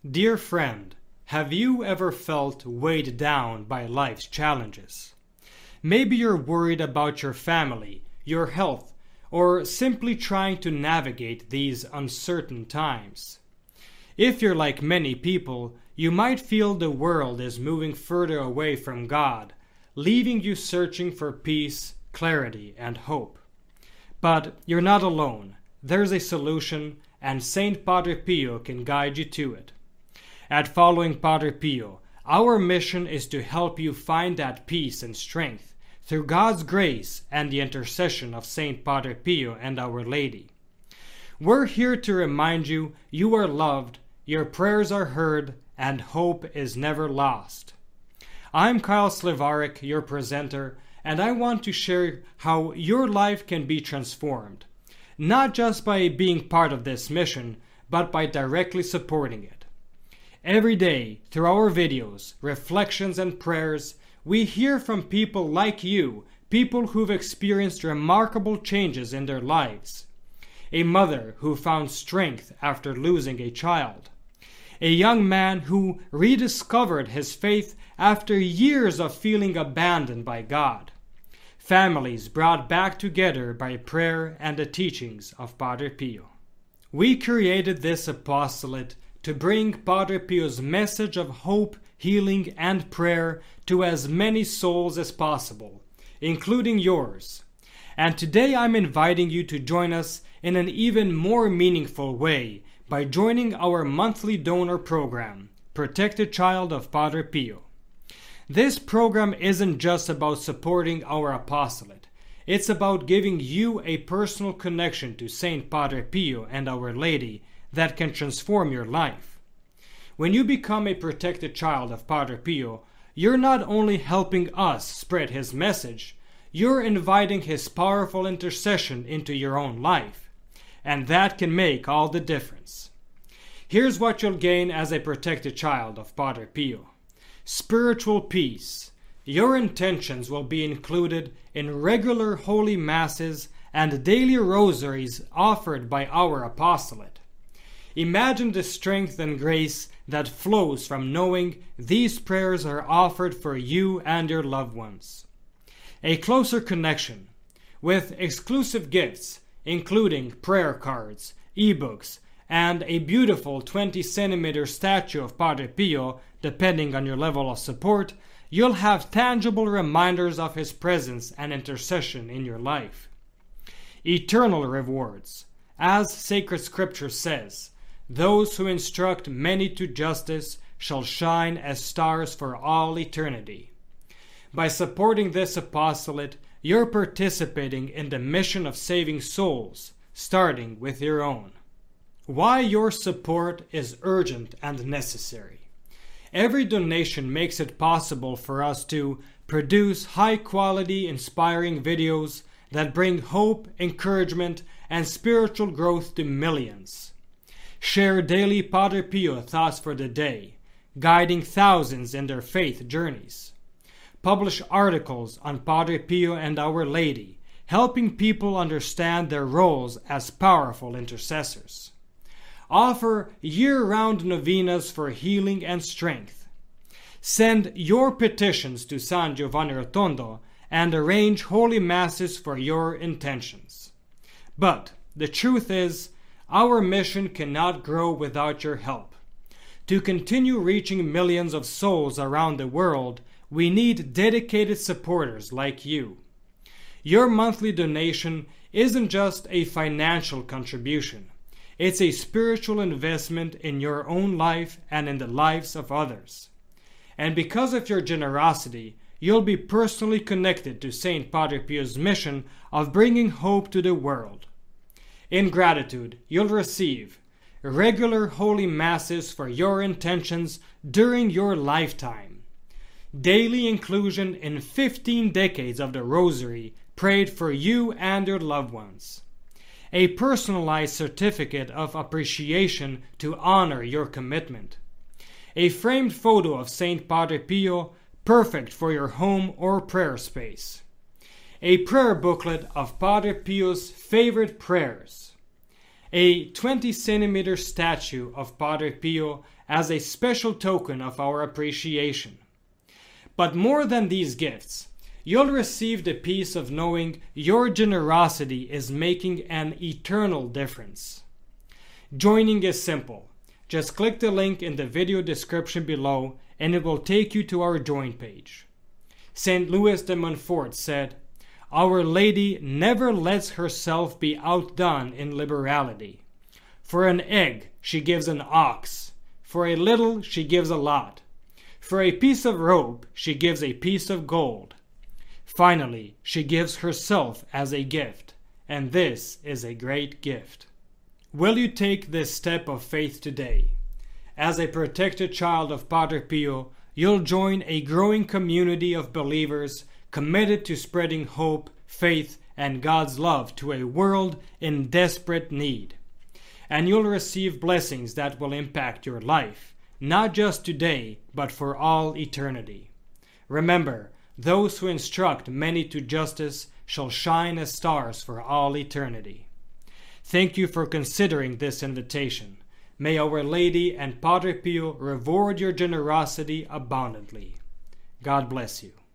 Dear friend, have you ever felt weighed down by life's challenges? Maybe you're worried about your family, your health, or simply trying to navigate these uncertain times. If you're like many people, you might feel the world is moving further away from God, leaving you searching for peace, clarity, and hope. But you're not alone. There's a solution, and Saint Padre Pio can guide you to it. At Following Padre Pio, our mission is to help you find that peace and strength through God's grace and the intercession of Saint Padre Pio and Our Lady. We're here to remind you you are loved, your prayers are heard, and hope is never lost. I'm Kyle Slivarik, your presenter, and I want to share how your life can be transformed, not just by being part of this mission, but by directly supporting it. Every day, through our videos, reflections, and prayers, we hear from people like you, people who've experienced remarkable changes in their lives. A mother who found strength after losing a child. A young man who rediscovered his faith after years of feeling abandoned by God. Families brought back together by prayer and the teachings of Padre Pio. We created this apostolate to bring Padre Pio's message of hope, healing, and prayer to as many souls as possible, including yours. And today I'm inviting you to join us in an even more meaningful way by joining our monthly donor program, Protect a Child of Padre Pio. This program isn't just about supporting our apostolate. It's about giving you a personal connection to Saint Padre Pio and Our Lady that can transform your life. When you become a protected child of Padre Pio, you're not only helping us spread his message, you're inviting his powerful intercession into your own life. And that can make all the difference. Here's what you'll gain as a protected child of Padre Pio. Spiritual peace. Your intentions will be included in regular holy masses and daily rosaries offered by our apostolate. Imagine the strength and grace that flows from knowing these prayers are offered for you and your loved ones. A closer connection with exclusive gifts, including prayer cards, ebooks, and a beautiful 20-centimeter statue of Padre Pio, depending on your level of support. You'll have tangible reminders of his presence and intercession in your life. Eternal rewards. As sacred scripture says, those who instruct many to justice shall shine as stars for all eternity. By supporting this apostolate, you're participating in the mission of saving souls, starting with your own. Why your support is urgent and necessary. Every donation makes it possible for us to produce high-quality, inspiring videos that bring hope, encouragement, and spiritual growth to millions. Share daily Padre Pio thoughts for the day, guiding thousands in their faith journeys. Publish articles on Padre Pio and Our Lady, helping people understand their roles as powerful intercessors. Offer year-round novenas for healing and strength. Send your petitions to San Giovanni Rotondo and arrange holy masses for your intentions. But the truth is, our mission cannot grow without your help. To continue reaching millions of souls around the world, we need dedicated supporters like you. Your monthly donation isn't just a financial contribution. It's a spiritual investment in your own life and in the lives of others. And because of your generosity, you'll be personally connected to Saint Padre Pio's mission of bringing hope to the world. In gratitude, you'll receive regular holy masses for your intentions during your lifetime, daily inclusion in 15 decades of the Rosary prayed for you and your loved ones, a personalized certificate of appreciation to honor your commitment, a framed photo of Saint Padre Pio, perfect for your home or prayer space, a prayer booklet of Padre Pio's favorite prayers, a 20-centimeter statue of Padre Pio as a special token of our appreciation. But more than these gifts, you'll receive the peace of knowing your generosity is making an eternal difference. Joining is simple. Just click the link in the video description below and it will take you to our join page. St. Louis de Montfort said, "Our Lady never lets herself be outdone in liberality. For an egg she gives an ox, for a little she gives a lot. For a piece of rope she gives a piece of gold. Finally, she gives herself as a gift, and this is a great gift." Will you take this step of faith today? As a protected child of Padre Pio, you'll join a growing community of believers committed to spreading hope, faith, and God's love to a world in desperate need. And you'll receive blessings that will impact your life, not just today, but for all eternity. Remember, those who instruct many to justice shall shine as stars for all eternity. Thank you for considering this invitation. May Our Lady and Padre Pio reward your generosity abundantly. God bless you.